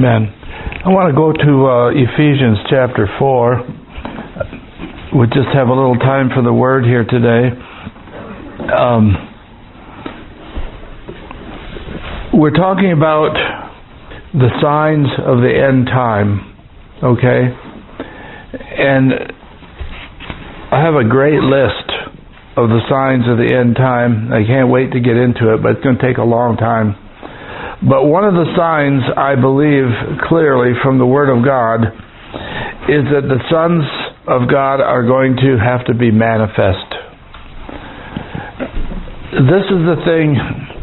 Amen. I want to go to Ephesians chapter 4. We just have a little time for the word here today. We're talking about the signs of the end time, okay? And I have a great list of the signs of the end time. I can't wait to get into it, but it's going to take a long time. But one of the signs, I believe clearly from the Word of God, is that the sons of God are going to have to be manifest. This is the thing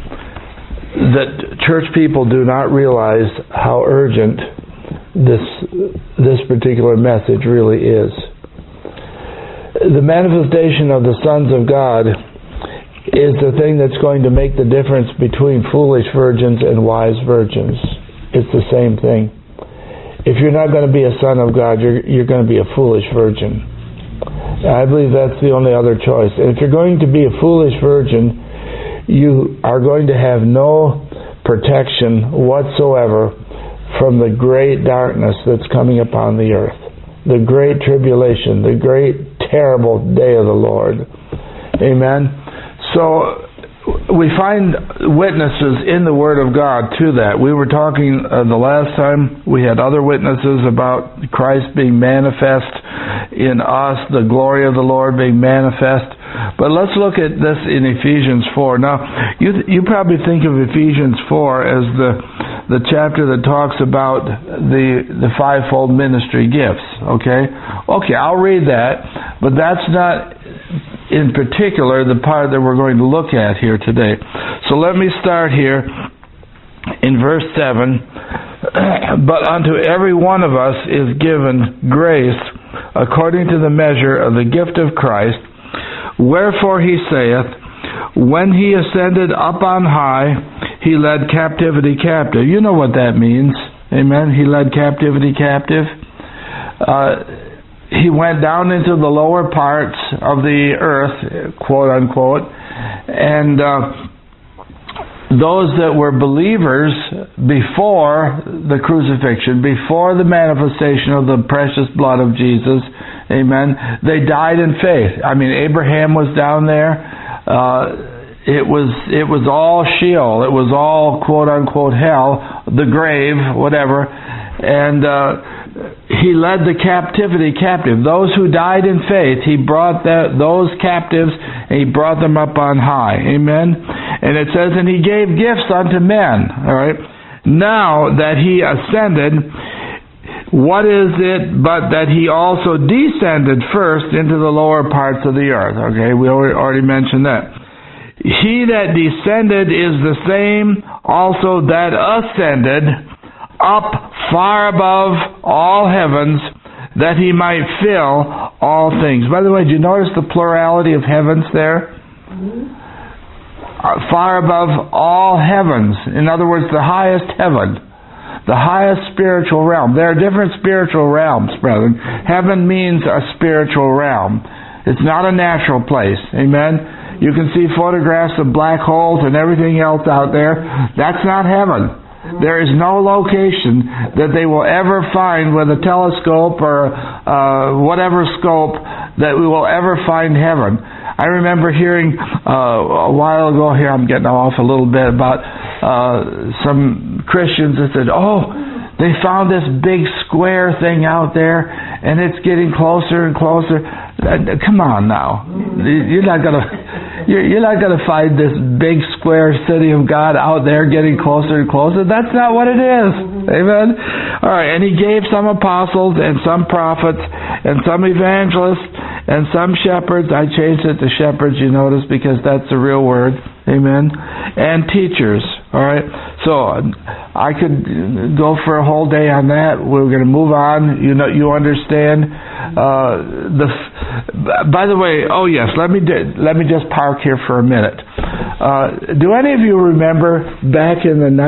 that church people do not realize how urgent this particular message really is. The manifestation of the sons of God is the thing that's going to make the difference between foolish virgins and wise virgins. It's the same thing. If you're not going to be a son of God, you're going to be a foolish virgin. I believe that's the only other choice. And if you're going to be a foolish virgin, you are going to have no protection whatsoever from the great darkness that's coming upon the earth. The great tribulation, the great terrible day of the Lord. Amen. So we find witnesses in the Word of God to that. We were talking the last time, we had other witnesses about Christ being manifest in us, the glory of the Lord being manifest. But let's look at this in Ephesians 4. Now, you probably think of Ephesians 4 as the chapter that talks about the fivefold ministry gifts, okay? Okay, I'll read that, but that's not in particular the part that we're going to look at here today. So let me start here in verse 7. But unto every one of us is given grace according to the measure of the gift of Christ. Wherefore he saith, when he ascended up on high, he led captivity captive. You know what that means. Amen. He led captivity captive. He went down into the lower parts of the earth, quote unquote, and those that were believers before the crucifixion, before the manifestation of the precious blood of Jesus, amen, they died in faith. I mean, Abraham was down there. It was all Sheol. It was all, quote unquote, hell, the grave, whatever, and he led the captivity captive. Those who died in faith, he brought those captives and he brought them up on high. Amen. And it says, and he gave gifts unto men. All right. Now that he ascended, what is it but that he also descended first into the lower parts of the earth? Okay, we already mentioned that. He that descended is the same also that ascended up far above all heavens, that he might fill all things. By the way, did you notice the plurality of heavens there? Far above all heavens. In other words, the highest heaven. The highest spiritual realm. There are different spiritual realms, brethren. Heaven means a spiritual realm. It's not a natural place. Amen? You can see photographs of black holes and everything else out there. That's not heaven. There is no location that they will ever find with a telescope or whatever scope that we will ever find heaven. I remember hearing a while ago here, I'm getting off a little bit, about some Christians that said, oh, they found this big square thing out there and it's getting closer and closer. Come on now. You're not going to find this big square city of God out there getting closer and closer. That's not what it is. Amen. All right. And he gave some apostles and some prophets and some evangelists and some shepherds. I changed it to shepherds, you notice, because that's the real word. Amen. And teachers. All right. So I could go for a whole day on that. We're going to move on. You understand. By the way, oh yes, let me just park here for a minute. Do any of you remember back in the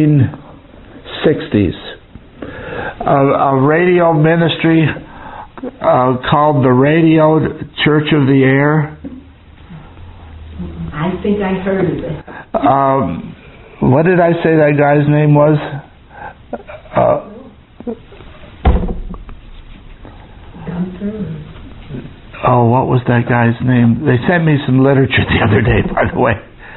1960s a radio ministry called the Radio Church of the Air? I think I heard of it. What did I say that guy's name was? what was that guy's name? They sent me some literature the other day, by the way.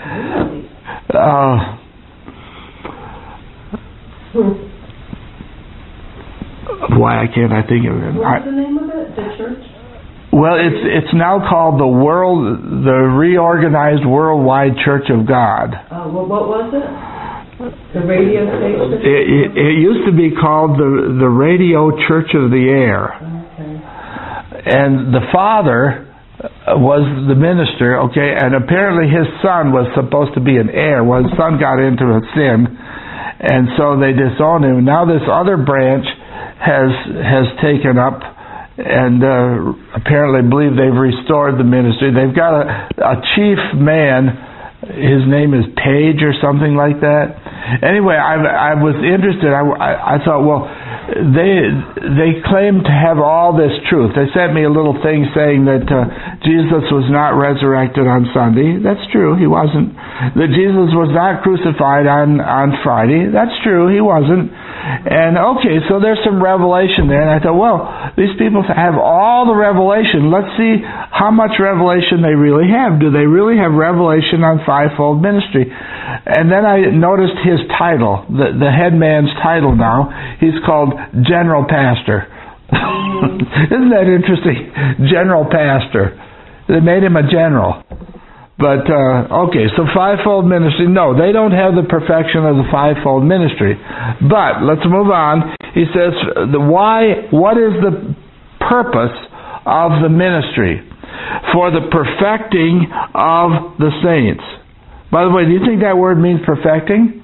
Why can't I think of it? What's the name of it? The church? Well, it's now called the Reorganized Worldwide Church of God. Well, what was it? The radio station? It used to be called the Radio Church of the Air. Okay. And the father was the minister, okay, and apparently his son was supposed to be an heir. Well, his son got into a sin, and so they disowned him. Now this other branch has taken up and apparently believe they've restored the ministry. They've got a chief man. His name is Page or something like that. Anyway, I was interested. I thought, well, they claim to have all this truth. They sent me a little thing saying that Jesus was not resurrected on Sunday. That's true, he wasn't. That Jesus was not crucified on Friday. That's true, he wasn't. And okay, so there's some revelation there. And I thought, well, these people have all the revelation. Let's see how much revelation they really have. Do they really have revelation on fivefold ministry? And then I noticed his title, the head man's title now. He's called General Pastor. Isn't that interesting? General Pastor. They made him a general. But, okay, so fivefold ministry, no, they don't have the perfection of the fivefold ministry. But, let's move on. He says, what is the purpose of the ministry? For the perfecting of the saints. By the way, do you think that word means perfecting?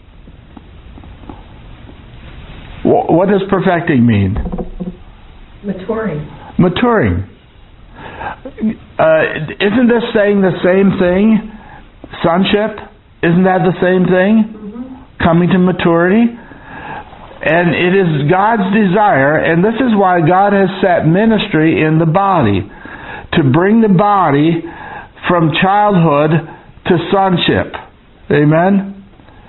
What does perfecting mean? Maturing. Maturing. Isn't this saying the same thing? Sonship? Isn't that the same thing? Mm-hmm. Coming to maturity? And it is God's desire, and this is why God has set ministry in the body, to bring the body from childhood to sonship. Amen?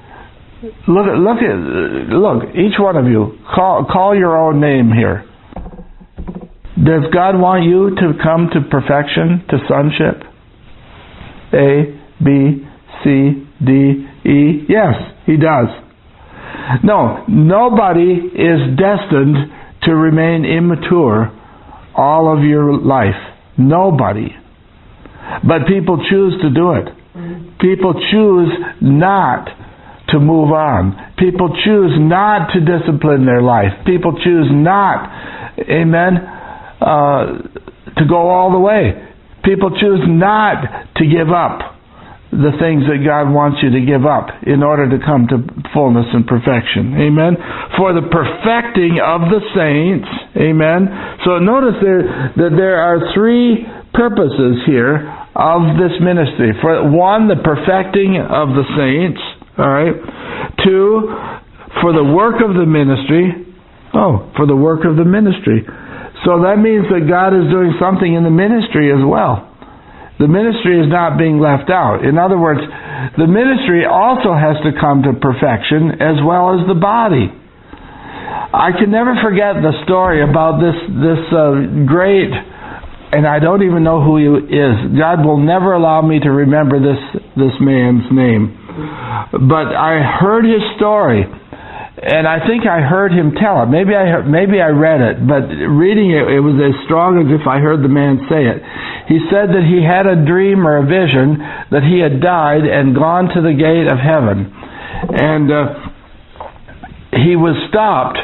Look, each one of you, call your own name here. Does God want you to come to perfection, to sonship? A, B, C, D, E? Yes, He does. No, nobody is destined to remain immature all of your life. Nobody. But people choose to do it. People choose not to move on. People choose not to discipline their life. People choose not, amen, to go all the way. People choose not to give up the things that God wants you to give up in order to come to fullness and perfection. Amen. For the perfecting of the saints. Amen. So notice that there are three purposes here of this ministry. For one, the perfecting of the saints. All right. Two, for the work of the ministry. For the work of the ministry. So that means that God is doing something in the ministry as well. The ministry is not being left out. In other words, the ministry also has to come to perfection as well as the body. I can never forget the story about this great, and I don't even know who he is. God will never allow me to remember this man's name. But I heard his story. And I think I heard him tell it. Maybe I read it, but reading it, it was as strong as if I heard the man say it. He said that he had a dream or a vision that he had died and gone to the gate of heaven. And he was stopped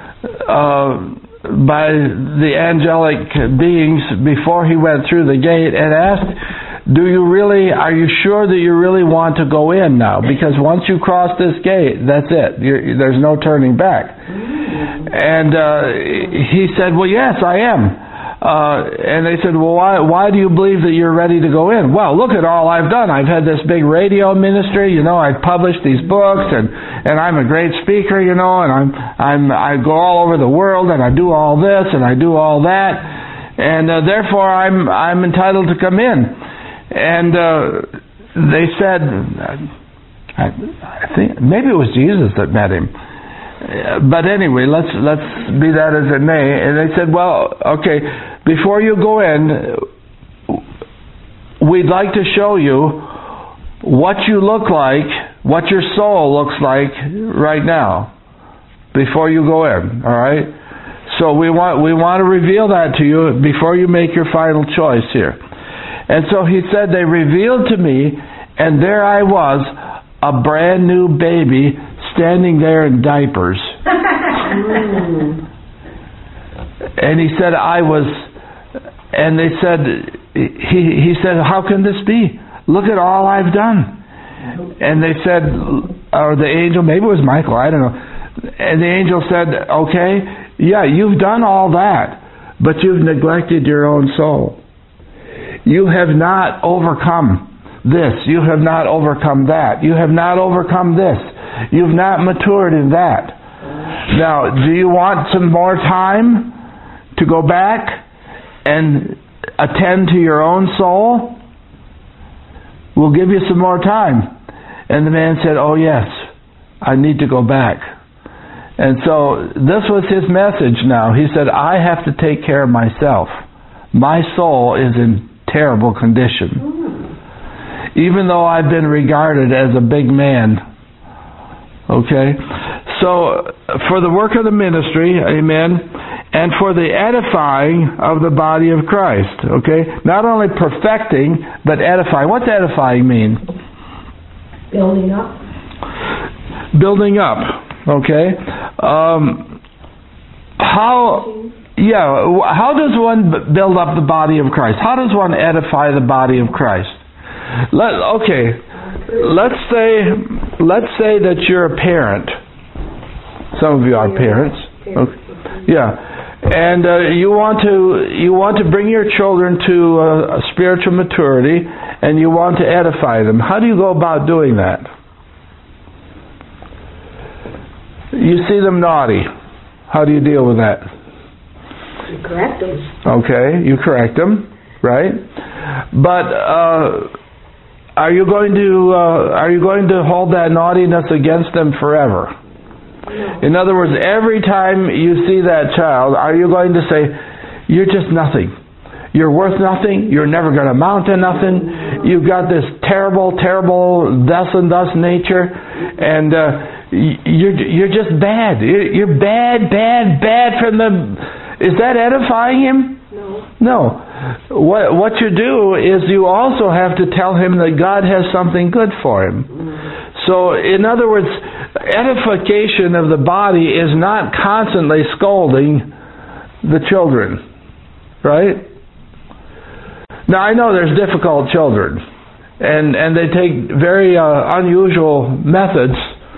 by the angelic beings before he went through the gate and asked, are you sure that you really want to go in now? Because once you cross this gate, that's it. There's no turning back. And he said, well, yes, I am. And they said, well, why do you believe that you're ready to go in? Well, look at all I've done. I've had this big radio ministry, I've published these books, and I'm a great speaker, and I go all over the world, and I do all this, and I do all that, and therefore I'm entitled to come in. And they said, I think maybe it was Jesus that met him. But anyway, let's be that as it may. And they said, well, okay, before you go in, we'd like to show you what you look like, what your soul looks like right now before you go in, all right? So we want to reveal that to you before you make your final choice here. And so he said, they revealed to me, and there I was, a brand new baby standing there in diapers. And he said, and they said, he said, how can this be? Look at all I've done. And they said, or the angel, maybe it was Michael, I don't know. And the angel said, okay, yeah, you've done all that, but you've neglected your own soul. You have not overcome this. You have not overcome that. You have not overcome this. You've not matured in that. Now, do you want some more time to go back and attend to your own soul? We'll give you some more time. And the man said, oh yes, I need to go back. And so this was his message now. He said, I have to take care of myself. My soul is in terrible condition. Even though I've been regarded as a big man. Okay? So, for the work of the ministry, amen, and for the edifying of the body of Christ. Okay? Not only perfecting, but edifying. What's edifying mean? Building up. Building up. Okay? How does one build up the body of Christ? How does one edify the body of Christ? Let's say that you're a parent. Some of you are parents. Okay. Yeah. And you want to bring your children to a spiritual maturity, and you want to edify them. How do you go about doing that? You see them naughty. How do you deal with that? You correct them. Okay, you correct them, right? But are you going to hold that naughtiness against them forever? No. In other words, every time you see that child, are you going to say, you're just nothing. You're worth nothing. You're never going to amount to nothing. You've got this terrible, terrible thus and thus nature, and you're just bad. You're bad from the... Is that edifying him? No. What you do is you also have to tell him that God has something good for him. So, in other words, edification of the body is not constantly scolding the children. Right? Now, I know there's difficult children, and they take very unusual methods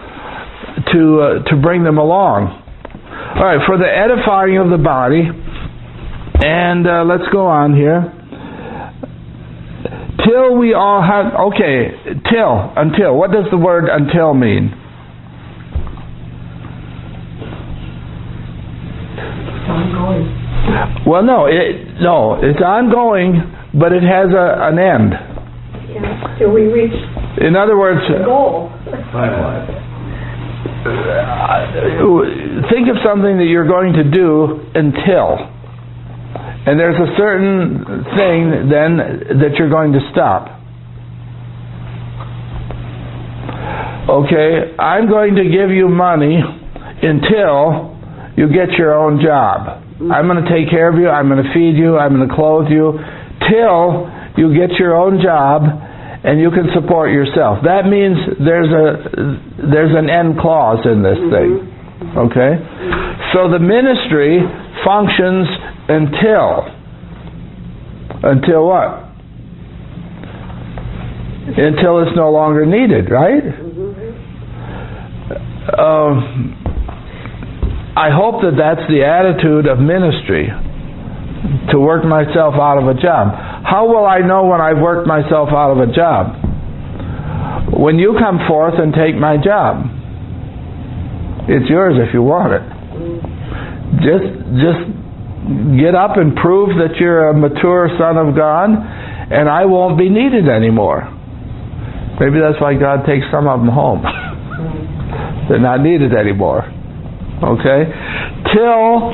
to bring them along. All right, for the edifying of the body, and let's go on here. Till we all have, until. What does the word until mean? It's ongoing. Well, no, it's ongoing, but it has an end. Yeah, till we reach In other words, the goal. think of something that you're going to do until. And there's a certain thing then that you're going to stop. Okay, I'm going to give you money until you get your own job. I'm going to take care of you, I'm going to feed you, I'm going to clothe you, till you get your own job and you can support yourself. That means there's an end clause in this thing. Okay? So the ministry functions until what? Until it's no longer needed, right? I hope that that's the attitude of ministry, to work myself out of a job. How will I know when I've worked myself out of a job? When you come forth and take my job. It's yours if you want it. Just get up and prove that you're a mature son of God, and I won't be needed anymore. Maybe that's why God takes some of them home. They're not needed anymore. Okay?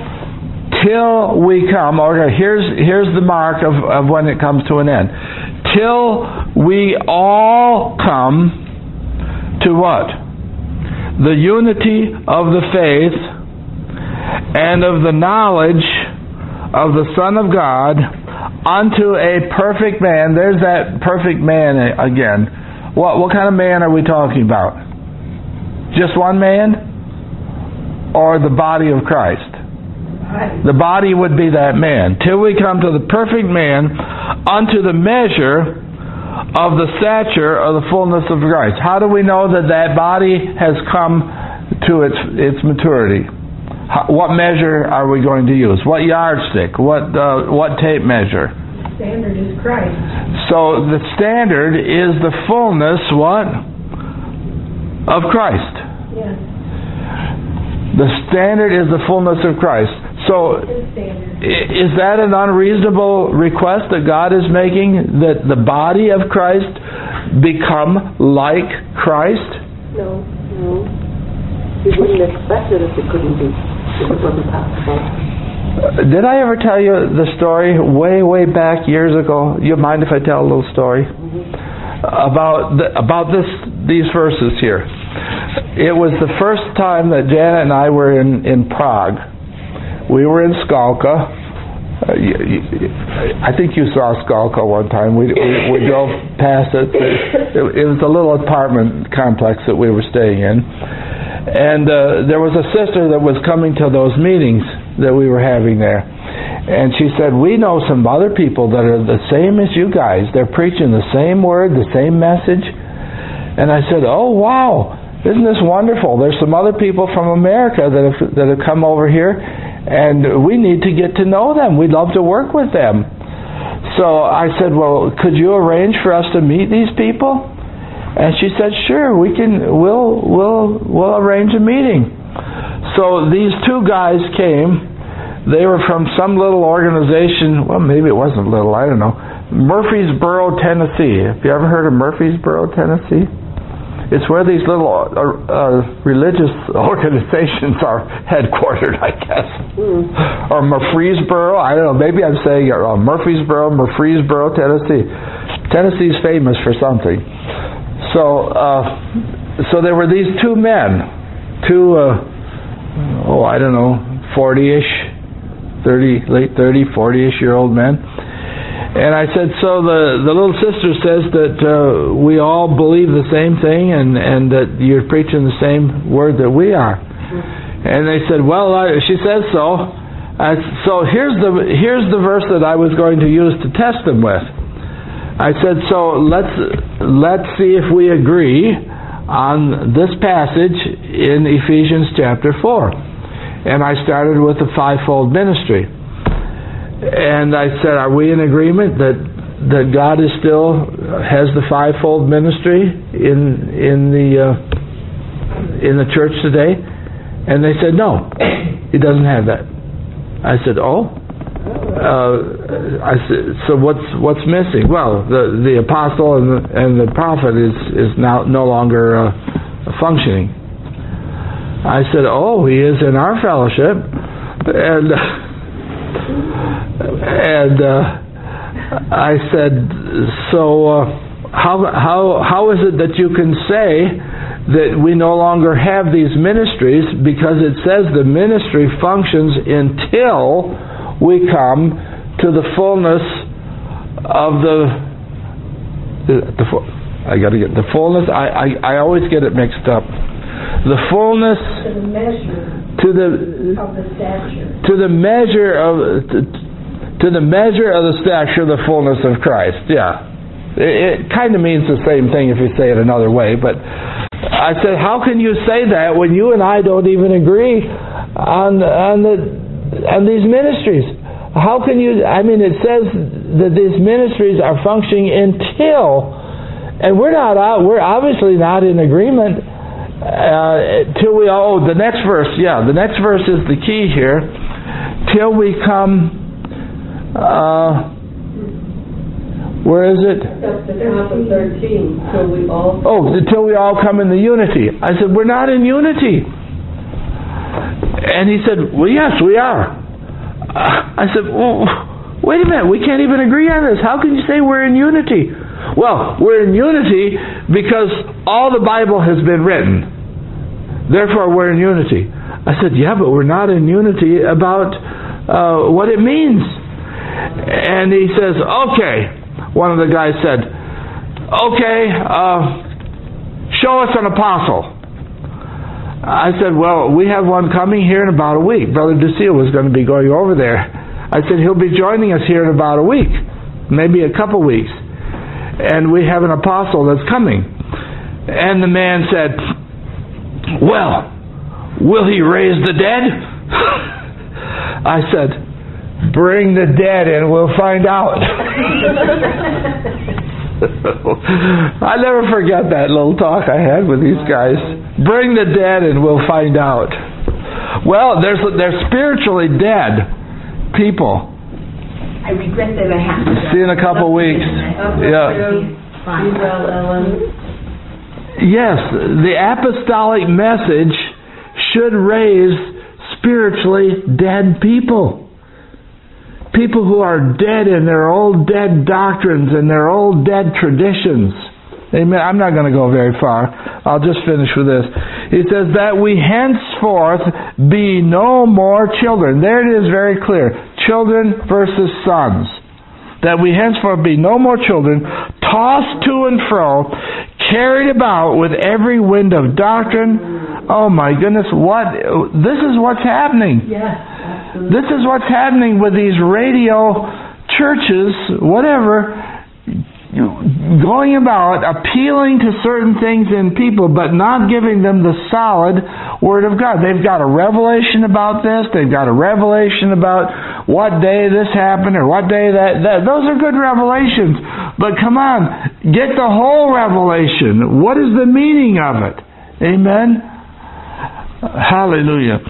Till we come, okay, here's the mark of when it comes to an end. till we all come to what? The unity of the faith and of the knowledge of the Son of God, unto a perfect man. There's that perfect man again. What kind of man are we talking about? Just one man? Or the body of Christ? The body would be that man. Till we come to the perfect man, unto the measure of the stature of the fullness of Christ. How do we know that that body has come to its maturity? What measure are we going to use? What yardstick? What tape measure? The standard is Christ. So the standard is the fullness, what? Of Christ. Yes. The standard is the fullness of Christ. So is that an unreasonable request that God is making, that the body of Christ become like Christ? No. We wouldn't expect it if it couldn't be. If it wasn't possible. Did I ever tell you the story way back years ago? You mind if I tell a little story? About these verses here. It was the first time that Janet and I were in Prague. We were in Skalka. I think you saw Skalka one time. We drove past it. It was a little apartment complex that we were staying in. And there was a sister that was coming to those meetings that we were having there. And she said, we know some other people that are the same as you guys. They're preaching the same word, the same message. And I said, oh, wow. Isn't this wonderful? There's some other people from America that have come over here, and we need to get to know them. We'd love to work with them. So I said, well, could you arrange for us to meet these people? And she said, sure, we'll arrange a meeting. So these two guys came. They were from some little organization. Well, maybe it wasn't little, I don't know. Murfreesboro, Tennessee. Have you ever heard of Murfreesboro, Tennessee? It's where these little religious organizations are headquartered, I guess. Or Murfreesboro, I don't know, maybe I'm saying it wrong. Murfreesboro, Tennessee. Tennessee's famous for something. So there were these two men, I don't know, 40-ish, late 30, 40-ish year old men. And I said, so the little sister says that we all believe the same thing and that you're preaching the same word that we are. And they said, well, she says so. So here's the verse that I was going to use to test them with. I said, so let's see if we agree on this passage in Ephesians chapter 4. And I started with the fivefold ministry. And I said, are we in agreement that God is still has the fivefold ministry in the church today? And they said, no, he doesn't have that. I said, I said, so what's missing? Well, the apostle and the prophet is now no longer functioning. I said, he is in our fellowship, and I said, so how is it that you can say that we no longer have these ministries, because it says the ministry functions until we come to the fullness of I got to get the fullness. I always get it mixed up. The fullness to the measure of the stature of the fullness of Christ. Yeah, it kind of means the same thing if you say it another way. But I said, how can you say that when you and I don't even agree on these ministries? How can you? I mean, it says that these ministries are functioning until, and we're obviously not in agreement till we all. The next verse, the next verse is the key here. Till we come. Where is it? That's the top of 13. Till we all come in the unity. I said, we're not in unity. And he said, well, yes, we are. I said, well, Wait a minute, we can't even agree on this. How can you say we're in unity? Well, we're in unity because all the Bible has been written. Therefore, we're in unity. I said, yeah, but we're not in unity about what it means. And he says, okay. One of the guys said, okay, show us an apostle. I said, well, we have one coming here in about a week. Brother DeSille was going to be going over there. I said, he'll be joining us here in about a week, maybe a couple weeks. And we have an apostle that's coming. And the man said, well, will he raise the dead? I said, bring the dead and we'll find out. I never forget that little talk I had with these guys. Bring the dead and we'll find out. Well, they're spiritually dead people. I regret that I have to. See you in a couple weeks. Yeah. Yes, the apostolic message should raise spiritually dead people. People who are dead in their old dead doctrines and their old dead traditions. Amen. I'm not going to go very far. I'll just finish with this. He says that we henceforth be no more children. There it is, very clear. Children versus sons. That we henceforth be no more children, tossed to and fro, carried about with every wind of doctrine. Oh my goodness, this is what's happening. Yes. This is what's happening with these radio churches, whatever, going about appealing to certain things in people, but not giving them the solid Word of God. They've got a revelation about this. They've got a revelation about what day this happened or what day that. Those are good revelations. But come on, get the whole revelation. What is the meaning of it? Amen? Hallelujah.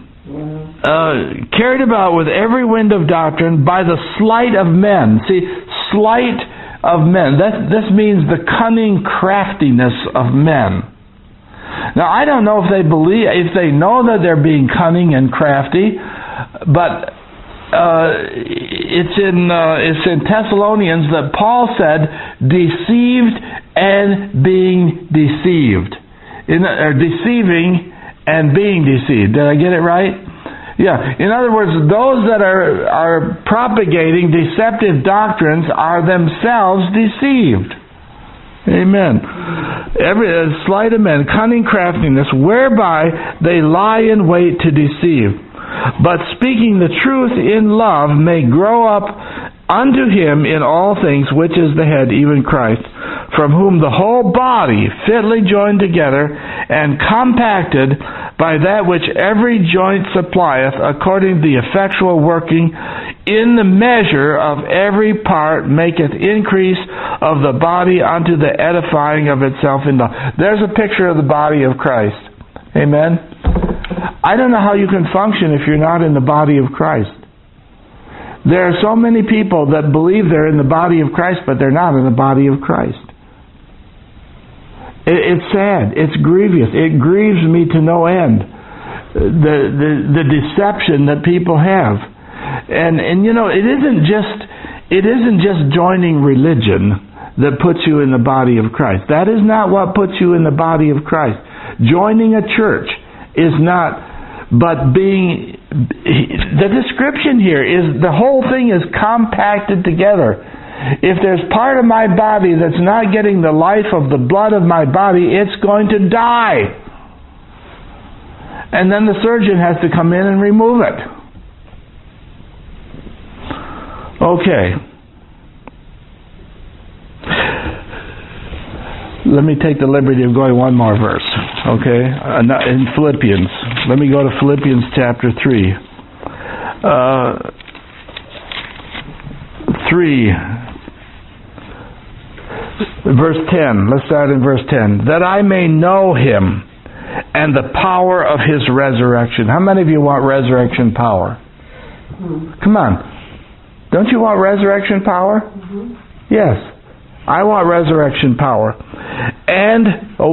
Carried about with every wind of doctrine by the sleight of men. See, sleight of men. This means the cunning craftiness of men. Now, I don't know if they know that they're being cunning and crafty, but it's in Thessalonians that Paul said, deceived and being deceived. Deceiving and being deceived. Did I get it right? Yeah. In other words, those that are propagating deceptive doctrines are themselves deceived. Amen. Every sleight of men, cunning craftiness, whereby they lie in wait to deceive. But speaking the truth in love may grow up unto him in all things, which is the head, even Christ, from whom the whole body, fitly joined together and compacted by that which every joint supplieth, according to the effectual working in the measure of every part, maketh increase of the body unto the edifying of itself in love. There's a picture of the body of Christ. Amen? I don't know how you can function if you're not in the body of Christ. There are so many people that believe they're in the body of Christ, but they're not in the body of Christ. It's sad. It's grievous. It grieves me to no end. The deception that people have, and you know, it isn't just joining religion that puts you in the body of Christ. That is not what puts you in the body of Christ. Joining a church is not. But the description here is the whole thing is compacted together. If there's part of my body that's not getting the life of the blood of my body, it's going to die. And then the surgeon has to come in and remove it. Okay. Let me take the liberty of going one more verse. Okay? In Philippians. Let me go to Philippians chapter 3. 3. Verse 10. Let's start in verse 10. That I may know Him and the power of His resurrection. How many of you want resurrection power? Come on. Don't you want resurrection power? Yes. I want resurrection power. And,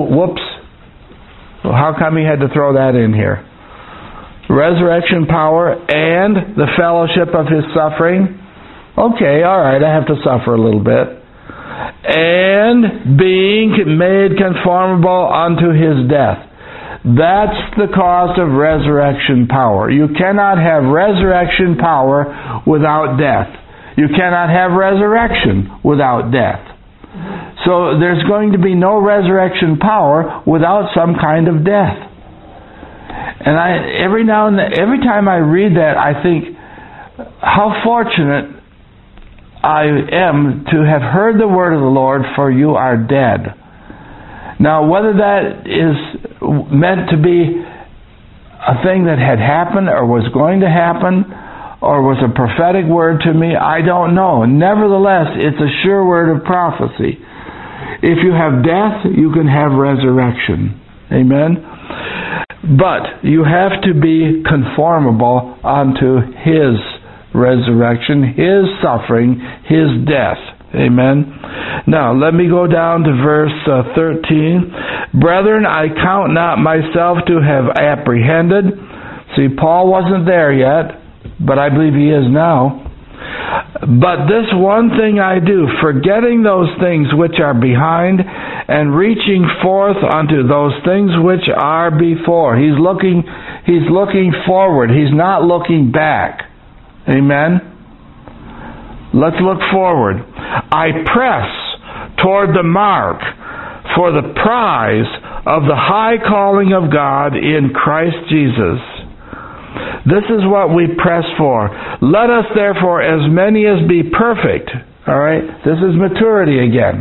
how come he had to throw that in here? Resurrection power and the fellowship of His suffering. Okay, all right, I have to suffer a little bit. And being made conformable unto his death. That's the cost of resurrection power. You cannot have resurrection power without death. You cannot have resurrection without death. So there's going to be no resurrection power without some kind of death. And every time I read that, I think, how fortunate I am to have heard the word of the Lord, for you are dead. Now, whether that is meant to be a thing that had happened or was going to happen or was a prophetic word to me, I don't know. Nevertheless, it's a sure word of prophecy. If you have death, you can have resurrection. Amen? But you have to be conformable unto his resurrection, his suffering, his death. Amen. Now, let me go down to verse 13. Brethren, I count not myself to have apprehended. See, Paul wasn't there yet, but I believe he is now. But this one thing I do, forgetting those things which are behind, and reaching forth unto those things which are before. He's looking forward. He's not looking back. Amen. Let's look forward. I press toward the mark for the prize of the high calling of God in Christ Jesus. This is what we press for. Let us therefore, as many as be perfect. All right? This is maturity again.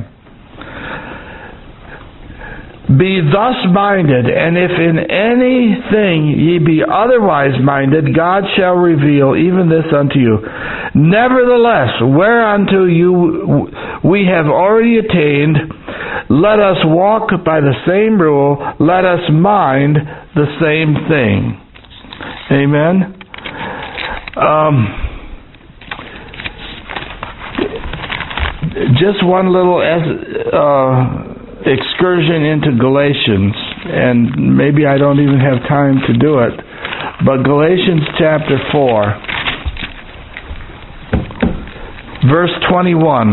Be thus minded, and if in anything ye be otherwise minded, God shall reveal even this unto you. Nevertheless, whereunto we have already attained, let us walk by the same rule, let us mind the same thing. Amen. Just one little excursion into Galatians, and maybe I don't even have time to do it, but Galatians chapter 4, verse 21.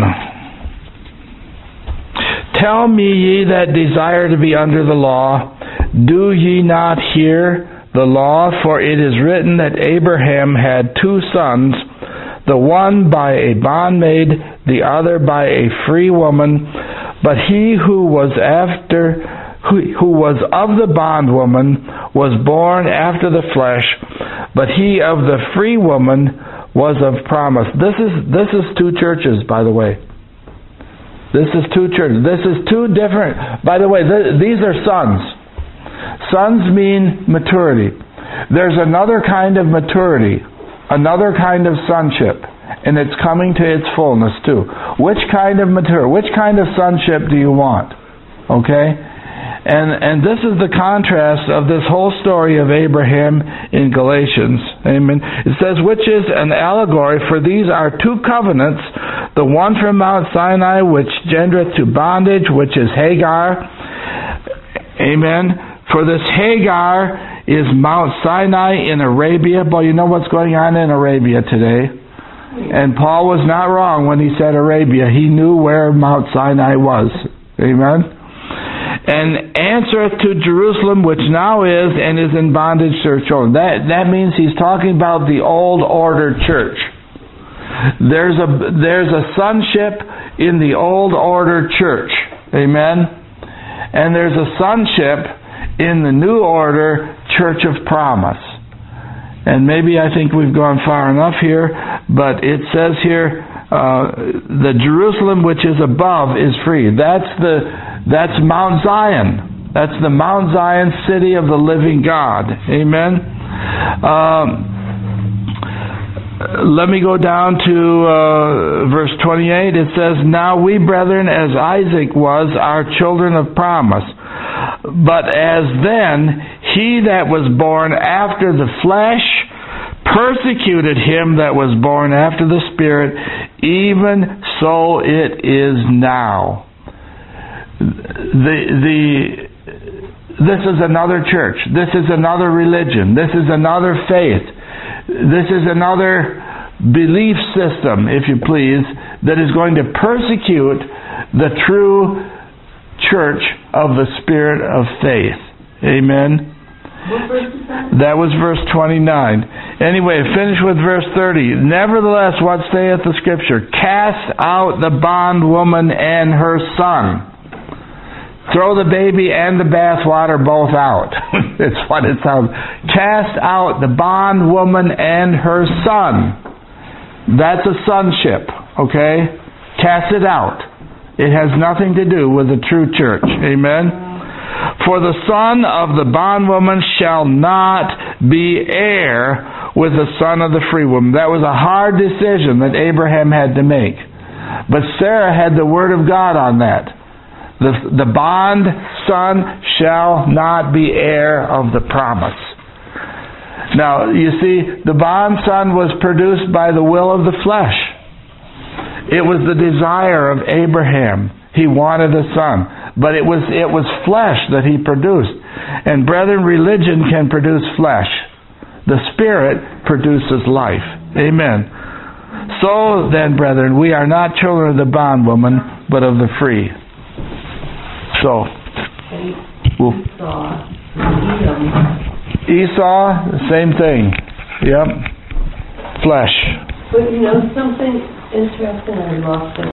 Tell me, ye that desire to be under the law, do ye not hear the law? For it is written that Abraham had two sons, the one by a bondmaid, the other by a free woman. But he who was of the bondwoman was born after the flesh, but he of the free woman was of promise. This is two churches, by the way. This is two churches. This is two different. By the way, these are sons. Sons mean maturity. There's another kind of maturity, another kind of sonship, and it's coming to its fullness too. Which kind of maturity? Which kind of sonship do you want? Okay? And this is the contrast of this whole story of Abraham in Galatians. Amen. It says, which is an allegory, for these are two covenants, the one from Mount Sinai, which gendereth to bondage, which is Hagar. Amen. For this Hagar is Mount Sinai in Arabia. Boy, you know what's going on in Arabia today. And Paul was not wrong when he said Arabia. He knew where Mount Sinai was. Amen. And answereth to Jerusalem, which now is and is in bondage to her children. That means he's talking about the old order church. There's a sonship in the old order church. Amen. And there's a sonship in the new order church of promise. And maybe I think we've gone far enough here, but it says here, the Jerusalem which is above is free. That's Mount Zion. That's the Mount Zion city of the living God. Amen. Let me go down to verse 28. It says, now we, brethren, as Isaac was, are children of promise. But as then he that was born after the flesh persecuted him that was born after the Spirit, even so it is now. This is another church. This is another religion. This is another faith. This is another belief system, if you please, that is going to persecute the true church of the Spirit of faith. Amen? What verse is that? That was verse 29. Anyway, finish with verse 30. Nevertheless, what saith the Scripture? Cast out the bondwoman and her son. Throw the baby and the bathwater both out. It's what it sounds. Cast out the bondwoman and her son. That's a sonship, okay? Cast it out. It has nothing to do with the true church. Amen? For the son of the bondwoman shall not be heir with the son of the free woman. That was a hard decision that Abraham had to make. But Sarah had the word of God on that. The bond son shall not be heir of the promise. Now, you see, the bond son was produced by the will of the flesh. It was the desire of Abraham. He wanted a son. But it was flesh that he produced. And brethren, religion can produce flesh. The Spirit produces life. Amen. So then, brethren, we are not children of the bondwoman, but of the free. So, Esau, same thing. Yep. Flesh. But you know something interesting, I lost it.